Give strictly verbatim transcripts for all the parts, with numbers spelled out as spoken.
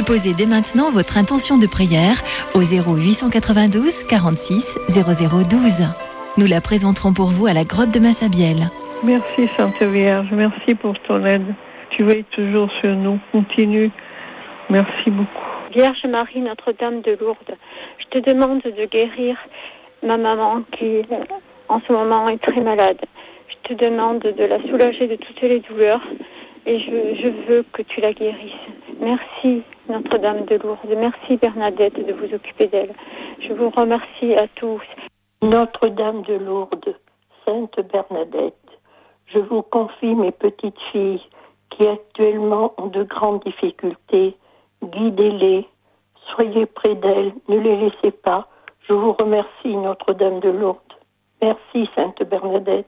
Déposez dès maintenant votre intention de prière au zéro huit cent quatre-vingt-douze quarante-six zéro zéro douze. Nous la présenterons pour vous à la grotte de Massabielle. Merci Sainte Vierge, merci pour ton aide. Tu veilles toujours sur nous, continue. Merci beaucoup. Vierge Marie, Notre-Dame de Lourdes, je te demande de guérir ma maman qui en ce moment est très malade. Je te demande de la soulager de toutes les douleurs et je, je veux que tu la guérisses. Merci Notre-Dame de Lourdes, merci Bernadette de vous occuper d'elle. Je vous remercie à tous. Notre-Dame de Lourdes, Sainte Bernadette, je vous confie mes petites filles qui actuellement ont de grandes difficultés. Guidez-les, soyez près d'elles, ne les laissez pas. Je vous remercie, Notre-Dame de Lourdes. Merci, Sainte Bernadette.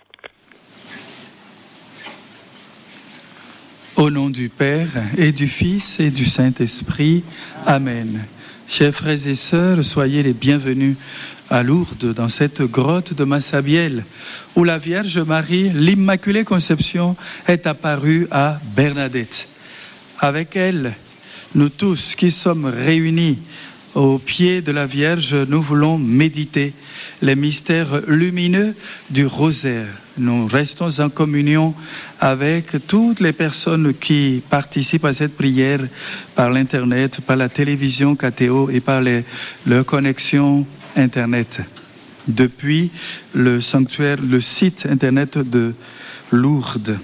Au nom du Père et du Fils et du Saint-Esprit, Amen. Chers frères et sœurs, soyez les bienvenus à Lourdes, dans cette grotte de Massabielle, où la Vierge Marie, l'Immaculée Conception, est apparue à Bernadette. Avec elle, nous tous qui sommes réunis au pied de la Vierge, nous voulons méditer les mystères lumineux du rosaire. Nous restons en communion avec toutes les personnes qui participent à cette prière par l'Internet, par la télévision K T O et par les, leur connexion Internet. Depuis le sanctuaire, le site Internet de Lourdes.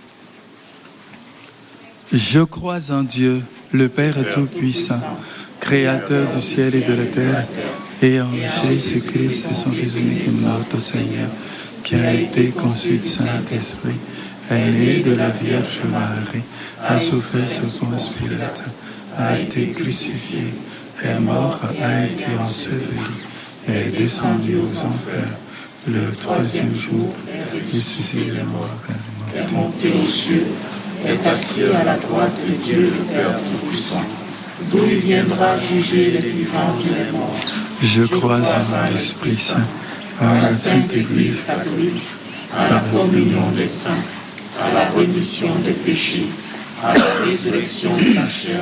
Je crois en Dieu, le Père Tout-Puissant, Créateur du ciel et de la terre, et en Jésus-Christ, son Fils unique, notre Seigneur, qui a été conçu du Saint-Esprit, est né de la Vierge Marie, a souffert sous Ponce Pilate, a été crucifié, est mort, a été enseveli, est descendu aux enfers, le troisième jour, ressuscité des morts, est monté aux cieux, est assis à la droite de Dieu, le Père Tout-Puissant, d'où il viendra juger les vivants et les morts. Je crois en l'Esprit Saint, à la Sainte Église catholique, à la communion des saints, à la rémission des péchés, à la résurrection de la chair,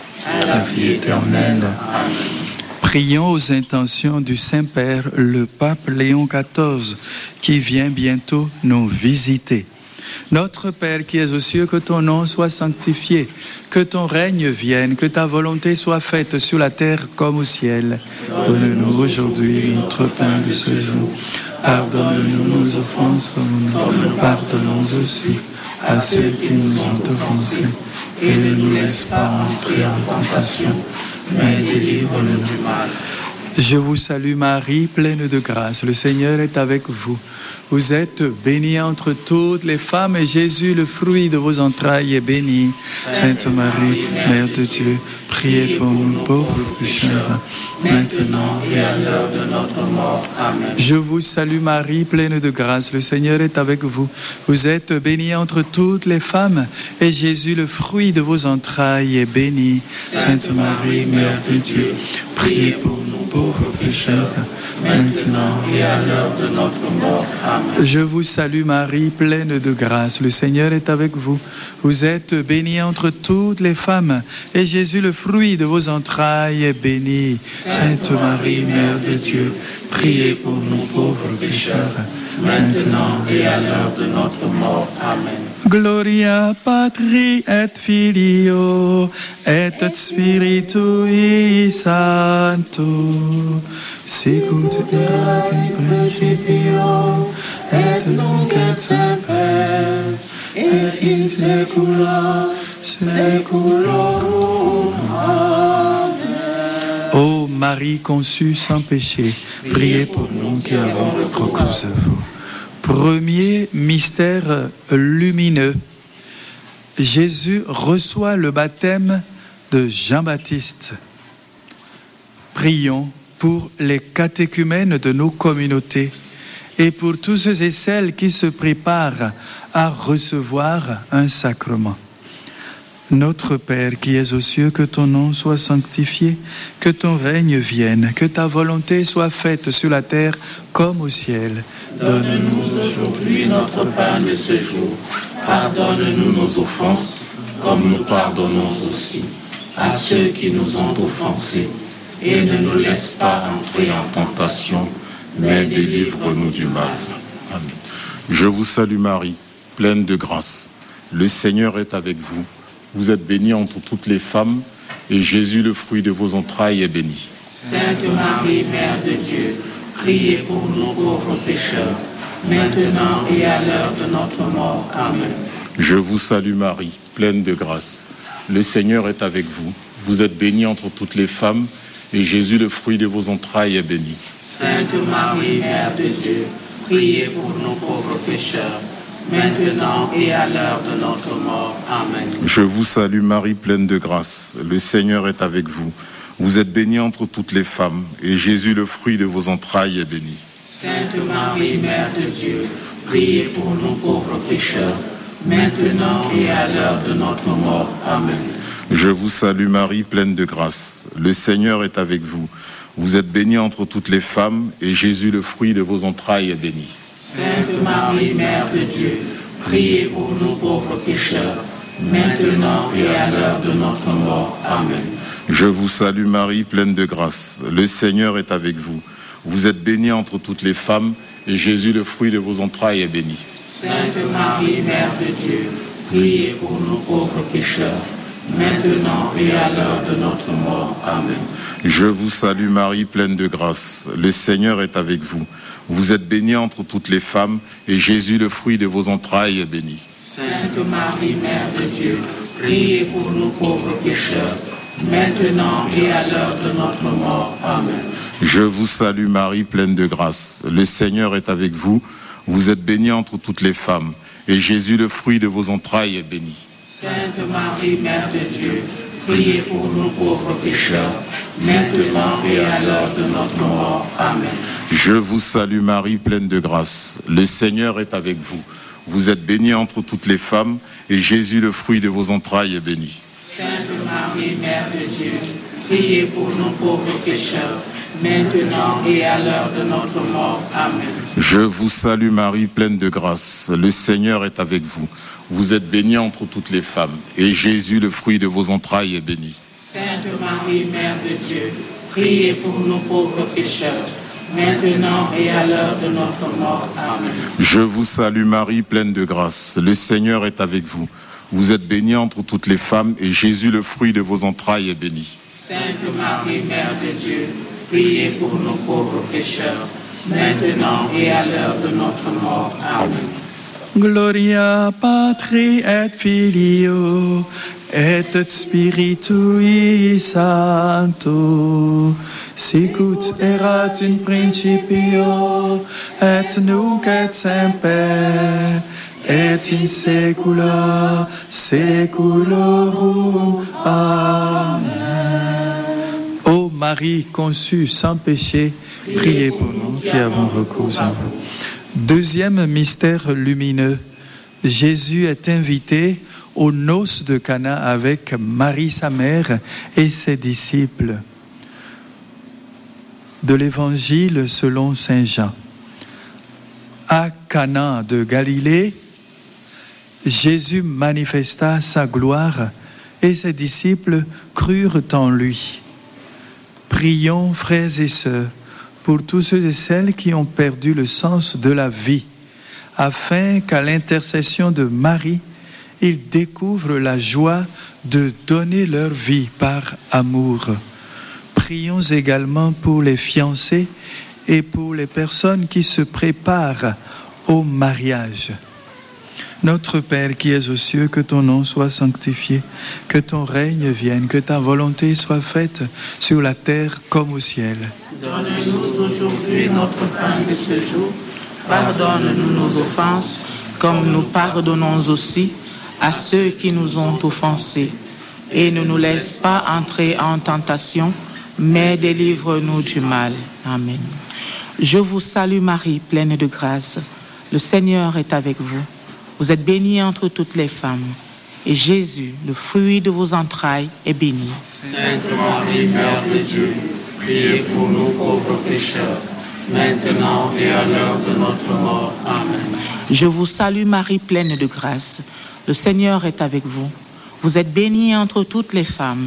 à la vie éternelle. Amen. Prions aux intentions du Saint-Père, le pape Léon quatorze, qui vient bientôt nous visiter. Notre Père qui es aux cieux, que ton nom soit sanctifié, que ton règne vienne, que ta volonté soit faite sur la terre comme au ciel. Donne-nous aujourd'hui notre pain de ce jour. Pardonne-nous nos offenses comme nous pardonnons aussi à ceux qui nous ont offensés. Et ne nous laisse pas entrer en tentation, mais délivre-nous du mal. Je vous salue Marie, pleine de grâce. Le Seigneur est avec vous. Vous êtes bénie entre toutes les femmes et Jésus, le fruit de vos entrailles, est béni. Sainte Marie, Mère de Dieu, priez pour nous pauvres pécheurs, maintenant et à l'heure de notre mort. Amen. Je vous salue Marie, pleine de grâce. Le Seigneur est avec vous. Vous êtes bénie entre toutes les femmes et Jésus, le fruit de vos entrailles, est béni. Sainte Marie, Mère de Dieu, priez pour nous pauvres pécheurs, maintenant et à l'heure de notre mort. Amen. Je vous salue Marie, pleine de grâce. Le Seigneur est avec vous. Vous êtes bénie entre toutes les femmes, et Jésus, le fruit de vos entrailles, est béni. Sainte Marie, Mère de Dieu, priez pour nous pauvres pécheurs, maintenant et à l'heure de notre mort. Amen. Gloria Patri et Filio et Spiritui Sancto, sicut erat in principio et nunc et semper et in saecula saeculorum. Amen. Ô Marie conçue sans péché, priez pour nous qui avons recours à vous. Premier mystère lumineux, Jésus reçoit le baptême de Jean-Baptiste. Prions pour les catéchumènes de nos communautés et pour tous ceux et celles qui se préparent à recevoir un sacrement. Notre Père qui es aux cieux, que ton nom soit sanctifié, que ton règne vienne, que ta volonté soit faite sur la terre comme au ciel. Donne-nous aujourd'hui notre pain de ce jour. Pardonne-nous nos offenses, comme nous pardonnons aussi. à ceux qui nous ont offensés, et ne nous laisse pas entrer en tentation, mais délivre-nous du mal. Amen. Je vous salue Marie, pleine de grâce. Le Seigneur est avec vous. Vous êtes bénie entre toutes les femmes, et Jésus, le fruit de vos entrailles, est béni. Sainte Marie, Mère de Dieu, priez pour nous pauvres pécheurs, maintenant et à l'heure de notre mort. Amen. Je vous salue Marie, pleine de grâce. Le Seigneur est avec vous. Vous êtes bénie entre toutes les femmes, et Jésus, le fruit de vos entrailles, est béni. Sainte Marie, Mère de Dieu, priez pour nous pauvres pécheurs, maintenant et à l'heure de notre mort. Amen. Je vous salue Marie, pleine de grâce. Le Seigneur est avec vous. Vous êtes bénie entre toutes les femmes, et Jésus, le fruit de vos entrailles, est béni. Sainte Marie, Mère de Dieu, priez pour nous pauvres pécheurs, maintenant et à l'heure de notre mort. Amen. Je vous salue Marie, pleine de grâce. Le Seigneur est avec vous. Vous êtes bénie entre toutes les femmes, et Jésus, le fruit de vos entrailles, est béni. Sainte Marie, Mère de Dieu, priez pour nous pauvres pécheurs, maintenant et à l'heure de notre mort. Amen. Je vous salue Marie, pleine de grâce. Le Seigneur est avec vous. Vous êtes bénie entre toutes les femmes, et Jésus, le fruit de vos entrailles, est béni. Sainte Marie, Mère de Dieu, priez pour nous pauvres pécheurs, maintenant et à l'heure de notre mort. Amen. Je vous salue Marie, pleine de grâce. Le Seigneur est avec vous. Vous êtes bénie entre toutes les femmes, et Jésus, le fruit de vos entrailles, est béni. Sainte Marie, Mère de Dieu, priez pour nous pauvres pécheurs, maintenant et à l'heure de notre mort. Amen. Je vous salue Marie, pleine de grâce. Le Seigneur est avec vous. Vous êtes bénie entre toutes les femmes, et Jésus, le fruit de vos entrailles, est béni. Sainte Marie, Mère de Dieu, priez pour nous pauvres pécheurs, maintenant et à l'heure de notre mort. Amen. Je vous salue Marie, pleine de grâce. Le Seigneur est avec vous. Vous êtes bénie entre toutes les femmes, et Jésus, le fruit de vos entrailles, est béni. Sainte Marie, Mère de Dieu, priez pour nous pauvres pécheurs, maintenant et à l'heure de notre mort. Amen. Je vous salue Marie, pleine de grâce. Le Seigneur est avec vous. Vous êtes bénie entre toutes les femmes, et Jésus, le fruit de vos entrailles, est béni. Sainte Marie, Mère de Dieu, priez pour nous pauvres pécheurs, maintenant et à l'heure de notre mort. Amen. Je vous salue Marie, pleine de grâce. Le Seigneur est avec vous. Vous êtes bénie entre toutes les femmes, et Jésus, le fruit de vos entrailles, est béni. Sainte Marie, Mère de Dieu, priez pour nous pauvres pécheurs, maintenant et à l'heure de notre mort. Amen. Gloria Patri et Filio et Spiritui Sancto, sicut erat in principio et nunc et semper et in saecula saeculorum. Amen. Ô Marie conçue sans péché, priez pour nous qui avons recours à vous. Deuxième mystère lumineux, Jésus est invité aux noces de Cana avec Marie sa mère et ses disciples. De l'Évangile selon saint Jean. À Cana de Galilée, Jésus manifesta sa gloire et ses disciples crurent en lui. Prions, frères et sœurs, pour tous ceux et celles qui ont perdu le sens de la vie, afin qu'à l'intercession de Marie, ils découvrent la joie de donner leur vie par amour. Prions également pour les fiancés et pour les personnes qui se préparent au mariage. Notre Père qui es aux cieux, que ton nom soit sanctifié, que ton règne vienne, que ta volonté soit faite sur la terre comme au ciel. Donne-nous aujourd'hui notre pain de ce jour. Pardonne-nous nos offenses, comme nous pardonnons aussi à ceux qui nous ont offensés. Et ne nous laisse pas entrer en tentation, mais délivre-nous du mal. Amen. Je vous salue Marie, pleine de grâce. Le Seigneur est avec vous. Vous êtes bénie entre toutes les femmes, et Jésus, le fruit de vos entrailles, est béni. Sainte Marie, Mère de Dieu, priez pour nous pauvres pécheurs, maintenant et à l'heure de notre mort. Amen. Je vous salue Marie, pleine de grâce. Le Seigneur est avec vous. Vous êtes bénie entre toutes les femmes,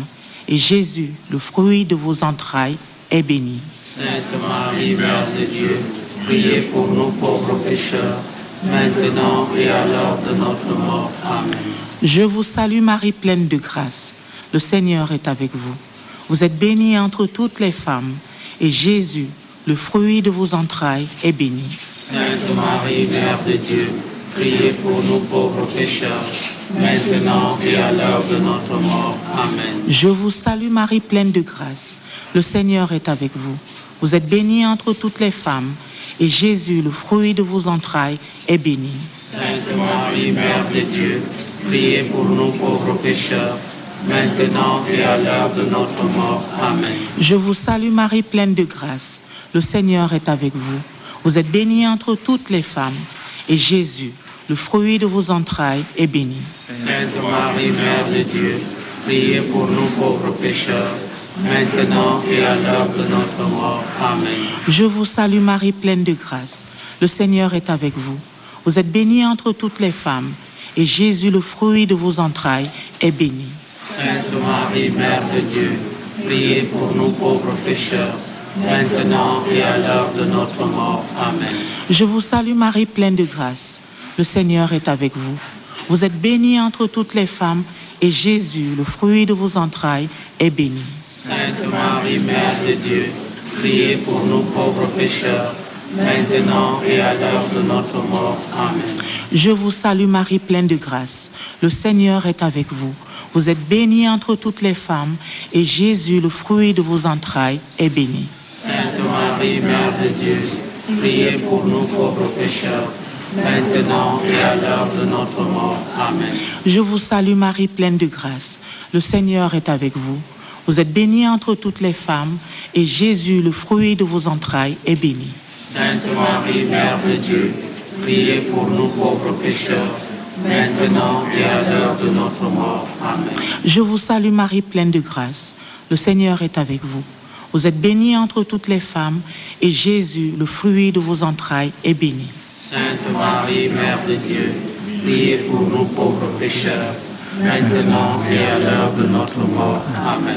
et Jésus, le fruit de vos entrailles, est béni. Sainte Marie, Mère de Dieu, priez pour nous pauvres pécheurs, maintenant et à l'heure de notre mort. Amen. Je vous salue Marie, pleine de grâce. Le Seigneur est avec vous. Vous êtes bénie entre toutes les femmes, et Jésus, le fruit de vos entrailles, est béni. Sainte Marie, Mère de Dieu, priez pour nous pauvres pécheurs, maintenant et à l'heure de notre mort. Amen. Je vous salue Marie, pleine de grâce. Le Seigneur est avec vous. Vous êtes bénie entre toutes les femmes, et Jésus, le fruit de vos entrailles, est béni. Sainte Marie, Mère de Dieu, priez pour nous pauvres pécheurs, maintenant et à l'heure de notre mort. Amen. Je vous salue Marie, pleine de grâce. Le Seigneur est avec vous. Vous êtes bénie entre toutes les femmes, et Jésus, le fruit de vos entrailles, est béni. Sainte Marie, Mère de Dieu, priez pour nous pauvres pécheurs, maintenant et à l'heure de notre mort. Amen. Je vous salue Marie, pleine de grâce. Le Seigneur est avec vous. Vous êtes bénie entre toutes les femmes, et Jésus, le fruit de vos entrailles, est béni. Sainte Marie, Mère de Dieu, priez pour nous pauvres pécheurs, maintenant et à l'heure de notre mort. Amen. Je vous salue Marie, pleine de grâce. Le Seigneur est avec vous. Vous êtes bénie entre toutes les femmes, et Jésus, le fruit de vos entrailles, est béni. Sainte Marie, Mère de Dieu, priez pour nous pauvres pécheurs, maintenant et à l'heure de notre mort. Amen. Je vous salue Marie, pleine de grâce. Le Seigneur est avec vous. Vous êtes bénie entre toutes les femmes, et Jésus, le fruit de vos entrailles, est béni. Sainte Marie, Mère de Dieu, priez pour nous pauvres pécheurs, maintenant et à l'heure de notre mort. Amen. Je vous salue Marie, pleine de grâce. Le Seigneur est avec vous. Vous êtes bénie entre toutes les femmes, et Jésus, le fruit de vos entrailles, est béni. Sainte Marie, Mère de Dieu, priez pour nous pauvres pécheurs, maintenant et à l'heure de notre mort. Amen. Je vous salue Marie, pleine de grâce. Le Seigneur est avec vous. Vous êtes bénie entre toutes les femmes, et Jésus, le fruit de vos entrailles, est béni. Sainte Marie, Mère de Dieu, priez pour nous pauvres pécheurs, maintenant et à l'heure de notre mort. Amen.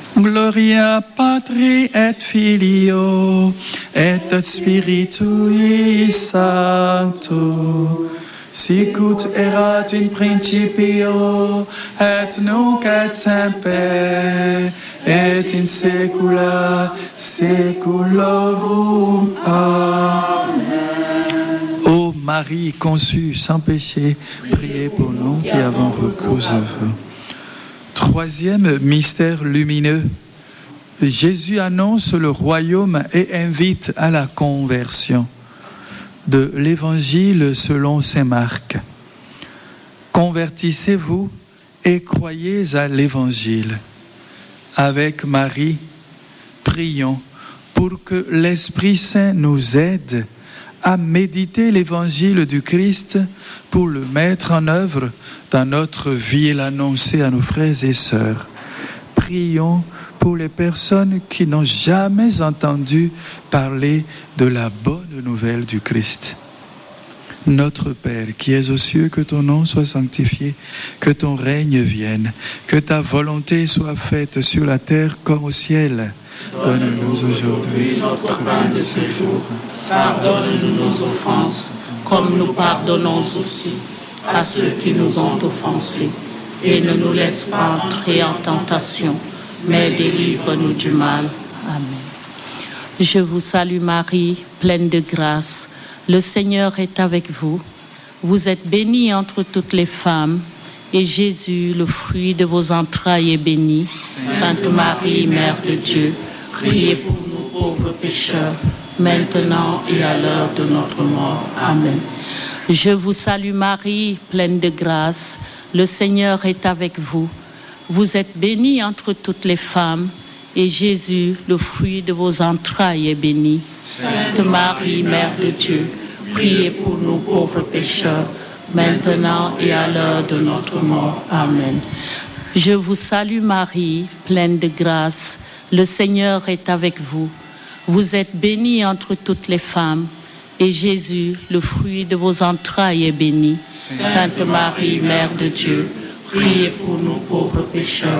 Gloria Patri et Filio et Spiritui Sancto, sicut erat in principio et nunc et semper et in saecula saeculorum. Amen. Ô Marie conçue sans péché, priez pour nous qui avons recours à vous. Troisième mystère lumineux, Jésus annonce le royaume et invite à la conversion. De l'Évangile selon saint Marc. Convertissez-vous et croyez à l'Évangile. Avec Marie, prions pour que l'Esprit Saint nous aide à méditer l'Évangile du Christ pour le mettre en œuvre dans notre vie et l'annoncer à nos frères et sœurs. Prions pour les personnes qui n'ont jamais entendu parler de la bonne nouvelle du Christ. Notre Père, qui es aux cieux, que ton nom soit sanctifié, que ton règne vienne, que ta volonté soit faite sur la terre comme au ciel. Donne-nous aujourd'hui notre pain de ce jour. Pardonne-nous nos offenses, comme nous pardonnons aussi à ceux qui nous ont offensés. Et ne nous laisse pas entrer en tentation, mais délivre-nous du mal. Amen. Je vous salue Marie, pleine de grâce. Le Seigneur est avec vous. Vous êtes bénie entre toutes les femmes, et Jésus, le fruit de vos entrailles, est béni. Sainte Marie, Mère de Dieu, priez pour nous pauvres pécheurs, maintenant et à l'heure de notre mort. Amen. Je vous salue Marie, pleine de grâce. Le Seigneur est avec vous. Vous êtes bénie entre toutes les femmes, et Jésus, le fruit de vos entrailles, est béni. Sainte Marie, Mère de Dieu, priez pour nous pauvres pécheurs, maintenant et à l'heure de notre mort. Amen. Je vous salue Marie, pleine de grâce. Le Seigneur est avec vous. Vous êtes bénie entre toutes les femmes, et Jésus, le fruit de vos entrailles, est béni. Sainte Marie, Mère de Dieu, priez pour nous pauvres pécheurs,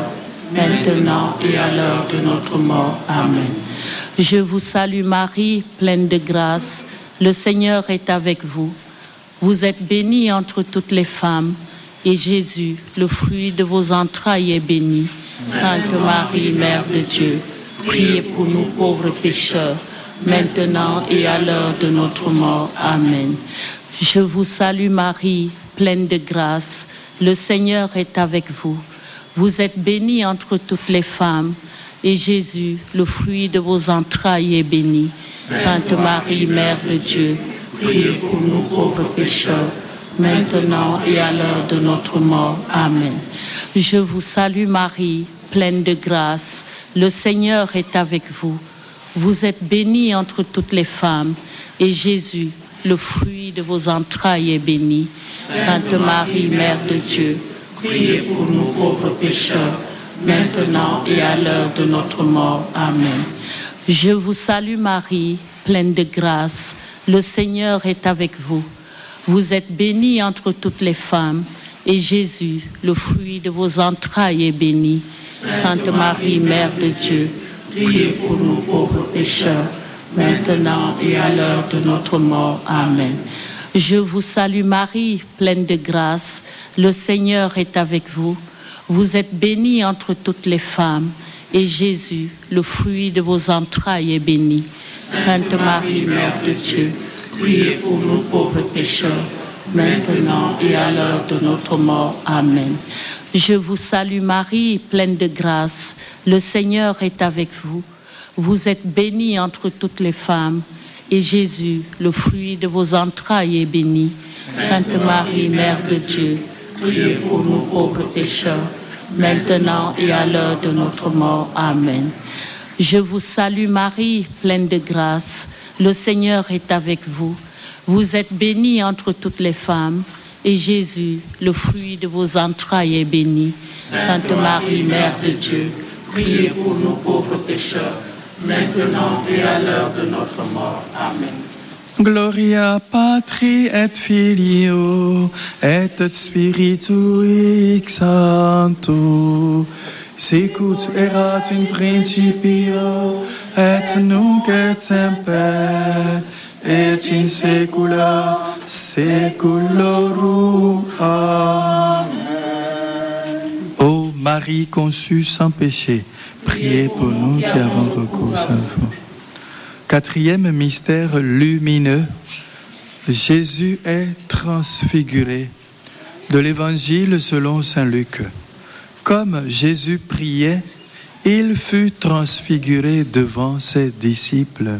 maintenant et à l'heure de notre mort. Amen. Je vous salue Marie, pleine de grâce, le Seigneur est avec vous. Vous êtes bénie entre toutes les femmes, et Jésus, le fruit de vos entrailles, est béni. Sainte Marie, Mère de Dieu, priez pour nous pauvres pécheurs, maintenant et à l'heure de notre mort. Amen. Je vous salue Marie, pleine de grâce, le Seigneur est avec vous. Vous êtes bénie entre toutes les femmes, et Jésus, le fruit de vos entrailles, est béni. Sainte Marie, Mère de Dieu, priez pour nous pauvres pécheurs, maintenant et à l'heure de notre mort. Amen. Je vous salue Marie, pleine de grâce, le Seigneur est avec vous. Vous êtes bénie entre toutes les femmes, et Jésus, le fruit de vos entrailles, est béni. Sainte Marie, Mère de Dieu, priez pour nous pauvres pécheurs, maintenant et à l'heure de notre mort. Amen. Je vous salue Marie, pleine de grâce, le Seigneur est avec vous. Vous êtes bénie entre toutes les femmes, et Jésus, le fruit de vos entrailles, est béni. Sainte Marie, Mère de Dieu, priez pour nous pauvres pécheurs, maintenant et à l'heure de notre mort. Amen. Je vous salue Marie, pleine de grâce, le Seigneur est avec vous. Vous êtes bénie entre toutes les femmes, et Jésus, le fruit de vos entrailles, est béni. Sainte Marie, Mère de Dieu, priez pour nous pauvres pécheurs, maintenant et à l'heure de notre mort. Amen. Je vous salue Marie, pleine de grâce, le Seigneur est avec vous. Vous êtes bénie entre toutes les femmes, et Jésus, le fruit de vos entrailles, est béni. Sainte Marie, Mère de Dieu, priez pour nous pauvres pécheurs, maintenant et à l'heure de notre mort. Amen. Je vous salue Marie, pleine de grâce, le Seigneur est avec vous. Vous êtes bénie entre toutes les femmes, et Jésus, le fruit de vos entrailles, est béni. Sainte Marie, Mère de Dieu, priez pour nous pauvres pécheurs, maintenant et à l'heure de notre mort. Amen. Gloria Patri et Filio et Spiritui Sancto, sicut erat in principio et nunc et semper et in saecula saeculorum. Amen. Ô Marie conçue sans péché, priez pour nous qui avons recours à vous. Quatrième mystère lumineux, Jésus est transfiguré. De l'Évangile selon saint Luc. Comme Jésus priait, il fut transfiguré devant ses disciples.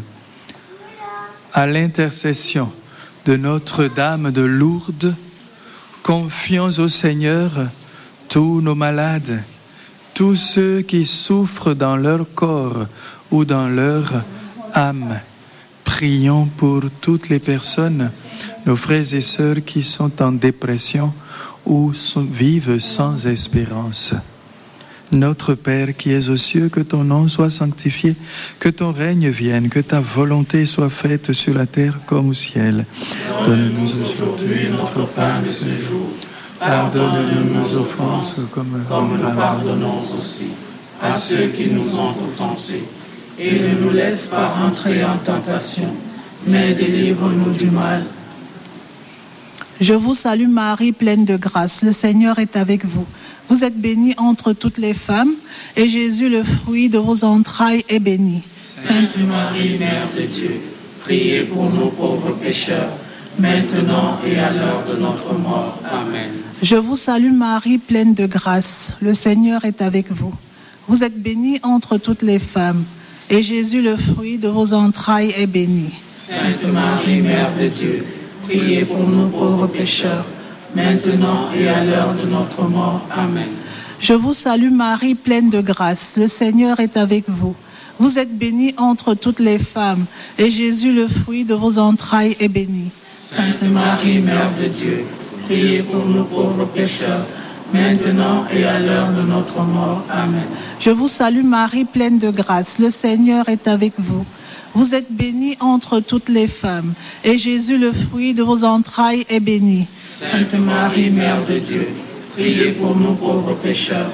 À l'intercession de Notre-Dame de Lourdes, confions au Seigneur tous nos malades, tous ceux qui souffrent dans leur corps ou dans leur âme. Prions pour toutes les personnes, nos frères et sœurs qui sont en dépression ou sont, vivent sans espérance. Notre Père qui es aux cieux, que ton nom soit sanctifié, que ton règne vienne, que ta volonté soit faite sur la terre comme au ciel. Donne-nous aujourd'hui notre pain de ce jour. Pardonne-nous nos offenses comme, comme nous pardonnons aussi à ceux qui nous ont offensés. Et ne nous laisse pas entrer en tentation, mais délivre-nous du mal. Je vous salue Marie, pleine de grâce, le Seigneur est avec vous. Vous êtes bénie entre toutes les femmes, et Jésus, le fruit de vos entrailles, est béni. Sainte Marie, Mère de Dieu, priez pour nous pauvres pécheurs, maintenant et à l'heure de notre mort. Amen. Je vous salue Marie, pleine de grâce, le Seigneur est avec vous. Vous êtes bénie entre toutes les femmes, et Jésus, le fruit de vos entrailles, est béni. Sainte Marie, Mère de Dieu, priez pour nous pauvres pécheurs, maintenant et à l'heure de notre mort. Amen. Je vous salue Marie, pleine de grâce, le Seigneur est avec vous. Vous êtes bénie entre toutes les femmes, et Jésus, le fruit de vos entrailles, est béni. Sainte Marie, Mère de Dieu, priez pour nous pauvres pécheurs, maintenant et à l'heure de notre mort. Amen. Je vous salue Marie, pleine de grâce, le Seigneur est avec vous. Vous êtes bénie entre toutes les femmes, et Jésus, le fruit de vos entrailles, est béni. Sainte Marie, Mère de Dieu, priez pour nous pauvres pécheurs,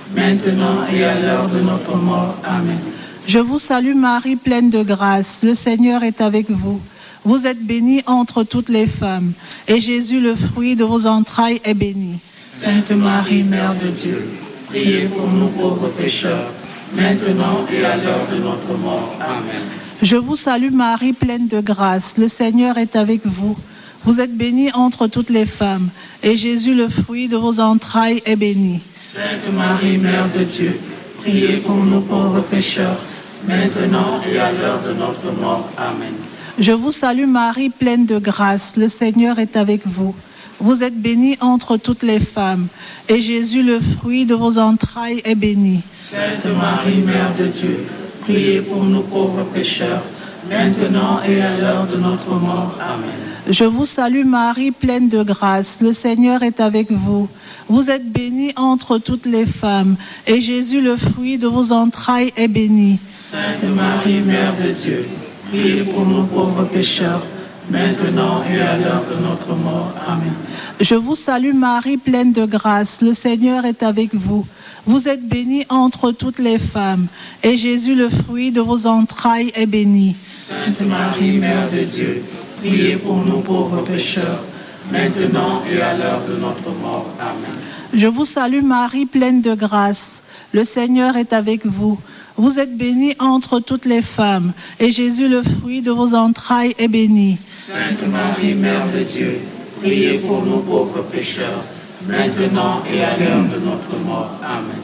maintenant et à l'heure de notre mort. Amen. Je vous salue Marie, pleine de grâce, le Seigneur est avec vous. Vous êtes bénie entre toutes les femmes, et Jésus, le fruit de vos entrailles, est béni. Sainte Marie, Mère de Dieu, priez pour nous pauvres pécheurs, maintenant et à l'heure de notre mort. Amen. Je vous salue Marie, pleine de grâce, le Seigneur est avec vous. Vous êtes bénie entre toutes les femmes, et Jésus, le fruit de vos entrailles, est béni. Sainte Marie, Mère de Dieu, priez pour nous pauvres pécheurs, maintenant et à l'heure de notre mort. Amen. Je vous salue Marie, pleine de grâce, le Seigneur est avec vous. Vous êtes bénie entre toutes les femmes, et Jésus, le fruit de vos entrailles, est béni. Sainte Marie, Mère de Dieu, priez pour nous pauvres pécheurs, maintenant et à l'heure de notre mort. Amen. Je vous salue Marie, pleine de grâce, le Seigneur est avec vous. Vous êtes bénie entre toutes les femmes, et Jésus, le fruit de vos entrailles, est béni. Sainte Marie, Mère de Dieu, priez pour nous pauvres pécheurs, maintenant et à l'heure de notre mort. Amen. Je vous salue Marie, pleine de grâce, le Seigneur est avec vous. Vous êtes bénie entre toutes les femmes, et Jésus, le fruit de vos entrailles, est béni. Sainte Marie, Mère de Dieu, priez pour nous pauvres pécheurs, maintenant et à l'heure de notre mort. Amen. Je vous salue Marie, pleine de grâce, le Seigneur est avec vous. Vous êtes bénie entre toutes les femmes, et Jésus, le fruit de vos entrailles, est béni. Sainte Marie, Mère de Dieu, priez pour nous pauvres pécheurs, maintenant et à l'heure de notre mort. Amen.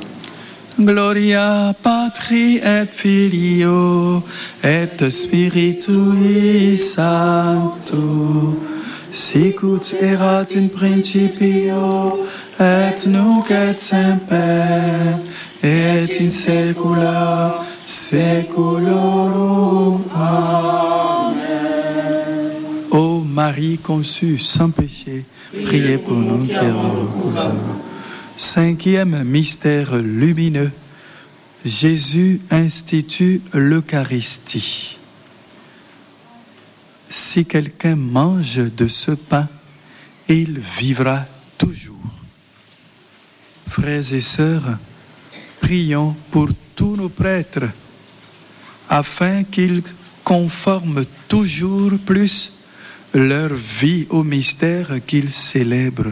Gloria Patri et Filio et Spiritui Sancto, sic ut erat in principio et nunc et semper et in saecula saeculorum. Amen. Ô Marie conçue sans péché, priez pour nous qui avons recours. Cinquième mystère lumineux, Jésus institue l'Eucharistie. Si quelqu'un mange de ce pain, il vivra toujours. Frères et sœurs, prions pour tous nos prêtres, afin qu'ils conforment toujours plus leur vie au mystère qu'ils célèbrent.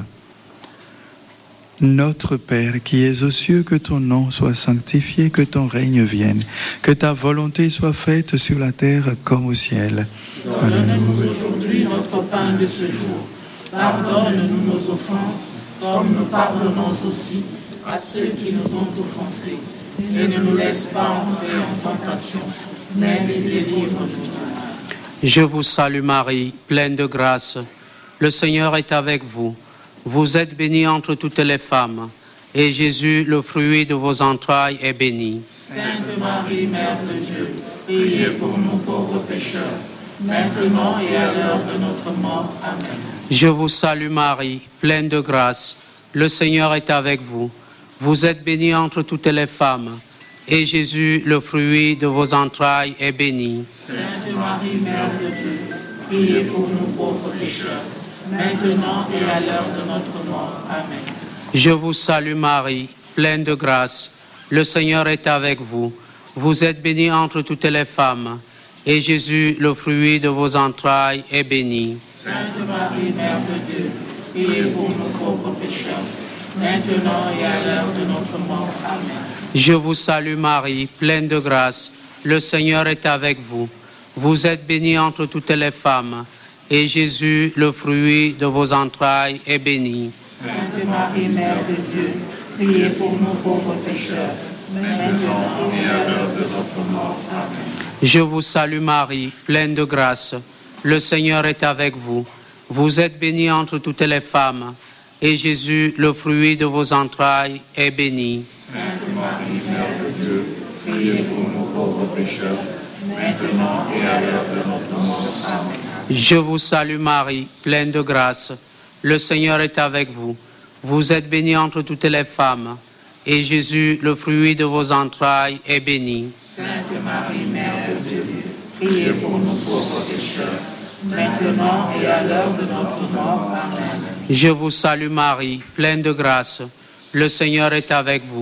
Notre Père qui es aux cieux, que ton nom soit sanctifié, que ton règne vienne, que ta volonté soit faite sur la terre comme au ciel. Donne-nous aujourd'hui notre pain de ce jour. Pardonne-nous nos offenses, comme nous pardonnons aussi à ceux qui nous ont offensés. Et ne nous laisse pas entrer en tentation, mais nous délivre du mal. Je vous salue Marie, pleine de grâce. Le Seigneur est avec vous. Vous êtes bénie entre toutes les femmes, et Jésus, le fruit de vos entrailles, est béni. Sainte Marie, Mère de Dieu, priez pour nous pauvres pécheurs, maintenant et à l'heure de notre mort. Amen. Je vous salue Marie, pleine de grâce. Le Seigneur est avec vous. Vous êtes bénie entre toutes les femmes, et Jésus, le fruit de vos entrailles, est béni. Sainte Marie, Mère de Dieu, priez pour nous pauvres pécheurs, maintenant et à l'heure de notre mort. Amen. Je vous salue Marie, pleine de grâce. Le Seigneur est avec vous. Vous êtes bénie entre toutes les femmes, et Jésus, le fruit de vos entrailles, est béni. Sainte Marie, Mère de Dieu, priez pour nous pauvres pécheurs, maintenant et à l'heure de notre mort. Amen. Je vous salue Marie, pleine de grâce. Le Seigneur est avec vous. Vous êtes bénie entre toutes les femmes, et Jésus, le fruit de vos entrailles, est béni. Sainte Marie, Mère de Dieu, priez pour nous pauvres pécheurs, maintenant et à l'heure de notre mort. Amen. Je vous salue Marie, pleine de grâce. Le Seigneur est avec vous. Vous êtes bénie entre toutes les femmes, et Jésus, le fruit de vos entrailles, est béni. Sainte Marie, Mère de Dieu, priez pour nous pauvres pécheurs, maintenant et à l'heure de notre mort. Amen. Je vous salue Marie, pleine de grâce. Le Seigneur est avec vous. Vous êtes bénie entre toutes les femmes, et Jésus, le fruit de vos entrailles, est béni. Sainte Marie, Mère de Dieu, priez pour nous pauvres pécheurs, maintenant et à l'heure de notre mort. Amen. Je vous salue Marie, pleine de grâce. Le Seigneur est avec vous.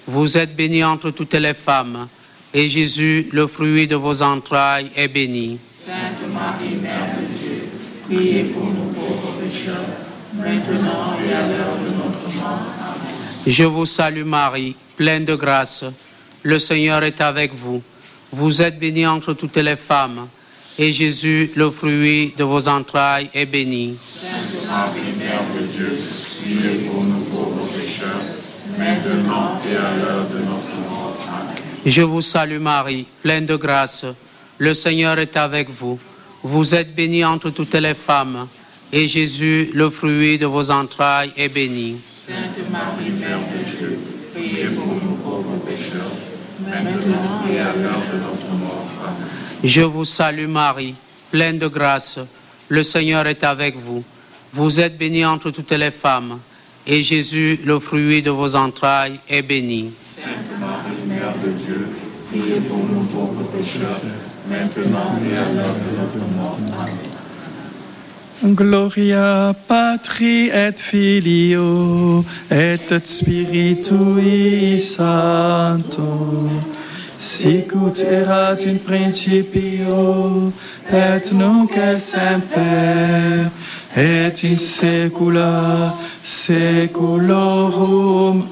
Vous êtes bénie entre toutes les femmes, et Jésus, le fruit de vos entrailles, est béni. Sainte Marie, Mère de Dieu, priez pour nous pauvres pécheurs, maintenant et à l'heure de notre mort. Amen. Je vous salue Marie, pleine de grâce. Le Seigneur est avec vous. Vous êtes bénie entre toutes les femmes, et Jésus, le fruit de vos entrailles, est béni. Sainte Marie, Mère de Dieu, priez pour nous pauvres pécheurs, maintenant et à l'heure de notre mort. Amen. Je vous salue Marie, pleine de grâce. Le Seigneur est avec vous. Vous êtes bénie entre toutes les femmes, et Jésus, le fruit de vos entrailles, est béni. Sainte Marie, Mère de Dieu, priez pour nous pauvres pécheurs, maintenant et à l'heure de notre mort. Amen. Je vous salue Marie, pleine de grâce. Le Seigneur est avec vous. Vous êtes bénie entre toutes les femmes, et Jésus, le fruit de vos entrailles, est béni. Sainte Marie, Mère de Dieu, priez pour nous pauvres pécheurs, maintenant et à l'heure de notre mort. Amen. Gloria Patri et Filio et Spiritui Sancto, sicut erat in principio et nunc et semper et in saecula saeculorum.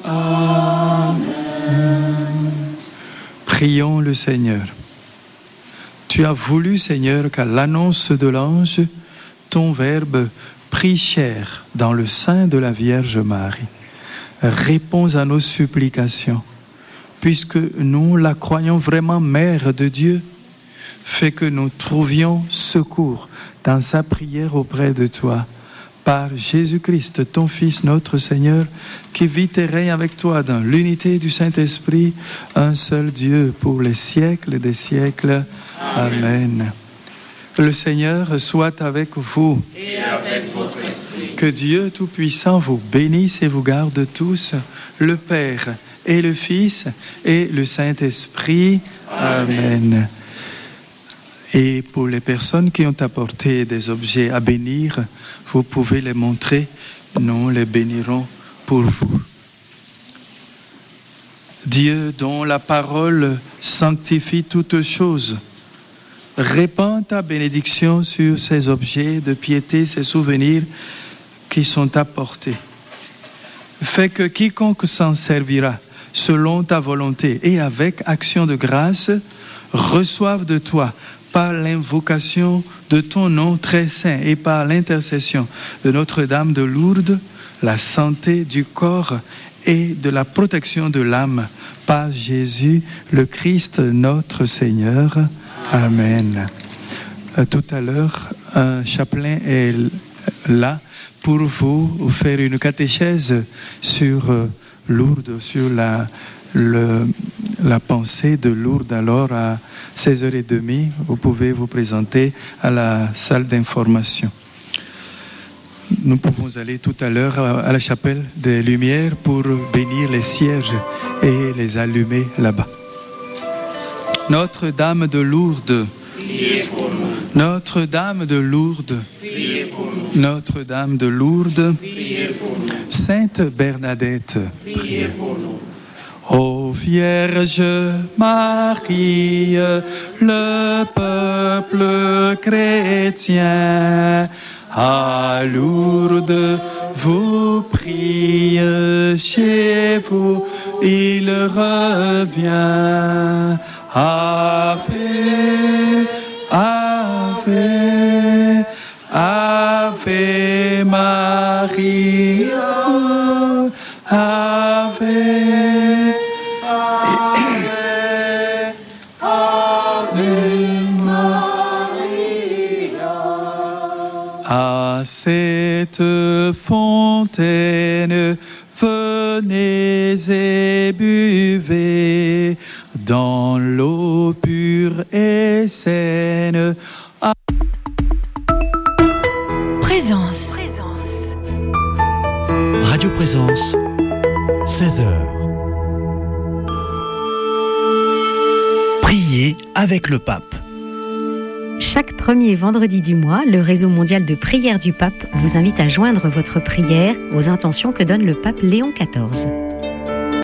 Amen. Prions le Seigneur. Tu as voulu, Seigneur, qu'à l'annonce de l'ange, ton Verbe prit chair dans le sein de la Vierge Marie. Réponds à nos supplications, puisque nous la croyons vraiment Mère de Dieu. Fais que nous trouvions secours dans sa prière auprès de toi. Par Jésus-Christ, ton Fils, notre Seigneur, qui vit et règne avec toi dans l'unité du Saint-Esprit, un seul Dieu pour les siècles des siècles. Amen. Amen. Le Seigneur soit avec vous. Et avec votre esprit. Que Dieu Tout-Puissant vous bénisse et vous garde tous, le Père et le Fils et le Saint-Esprit. Amen. Amen. Et pour les personnes qui ont apporté des objets à bénir, vous pouvez les montrer. Nous les bénirons pour vous. Dieu, dont la parole sanctifie toutes choses, répands ta bénédiction sur ces objets de piété, ces souvenirs qui sont apportés. Fais que quiconque s'en servira selon ta volonté et avec action de grâce reçoive de toi, par l'invocation de ton nom très saint et par l'intercession de Notre-Dame de Lourdes, la santé du corps et de la protection de l'âme, par Jésus le Christ notre Seigneur. Amen. Euh, tout à l'heure, un chapelain est là pour vous faire une catéchèse sur euh, Lourdes, sur la, le, la pensée de Lourdes. Alors, à seize heures trente, vous pouvez vous présenter à la salle d'information. Nous pouvons aller tout à l'heure à la chapelle des Lumières pour bénir les cierges et les allumer là-bas. Notre-Dame de Lourdes, priez pour nous. Notre-Dame de Lourdes, priez pour nous. Notre-Dame de Lourdes, priez pour nous. Sainte Bernadette, priez pour nous. Ô Vierge Marie, le peuple chrétien à Lourdes vous prie, chez vous il revient. Ave, Ave, Ave Maria, Ave, Ave, Ave Maria. À cette fontaine, venez et buvez dans l'eau pure et saine. À... Présence. Radio Présence, seize heures. Priez avec le pape. Chaque premier vendredi du mois, le Réseau mondial de prière du pape vous invite à joindre votre prière aux intentions que donne le pape Léon quatorze.